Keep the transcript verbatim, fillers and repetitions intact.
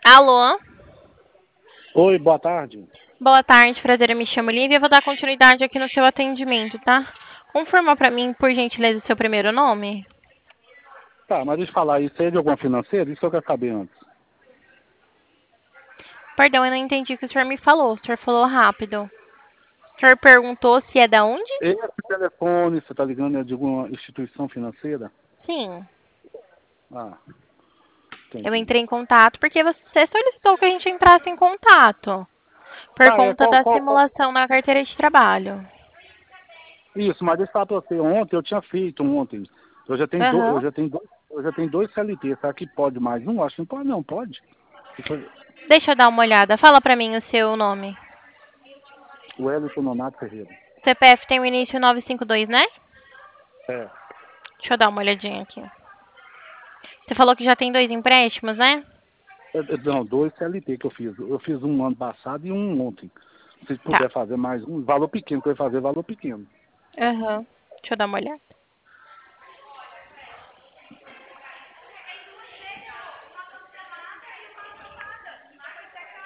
Alô? Oi, boa tarde. Boa tarde, prazer, eu me chamo Lívia. Eu vou dar continuidade aqui no seu atendimento, tá? Confirma pra mim, por gentileza, o seu primeiro nome? Tá, mas deixa eu falar, isso aí é de alguma financeira? Isso eu quero saber antes. Perdão, eu não entendi o que o senhor me falou. O senhor falou rápido. O senhor perguntou se é da onde? Esse telefone, você tá ligando, é de alguma instituição financeira? Sim. Ah, Eu entendi. entrei em contato porque você solicitou que a gente entrasse em contato. Por Tá, é conta qual, da qual, qual? simulação na carteira de trabalho. Isso, mas deixa eu falar pra você, ontem eu tinha feito um ontem. Eu já tenho, do, eu Aham. já tenho, dois, eu já tenho dois C L T, será que pode mais um? Acho que não pode, não, pode? Isso- Deixa eu dar uma olhada. Fala pra mim o seu nome. O Wellington Nonato Ferreira. C P F tem o início nove cinco dois, né? É. Deixa eu dar uma olhadinha aqui. Você falou que já tem dois empréstimos, né? É, é, Não, dois C L T que eu fiz. Eu fiz um ano passado e um ontem. Se Tá. puder fazer mais um, valor pequeno, que eu ia fazer valor pequeno. Aham. Deixa eu dar uma olhada.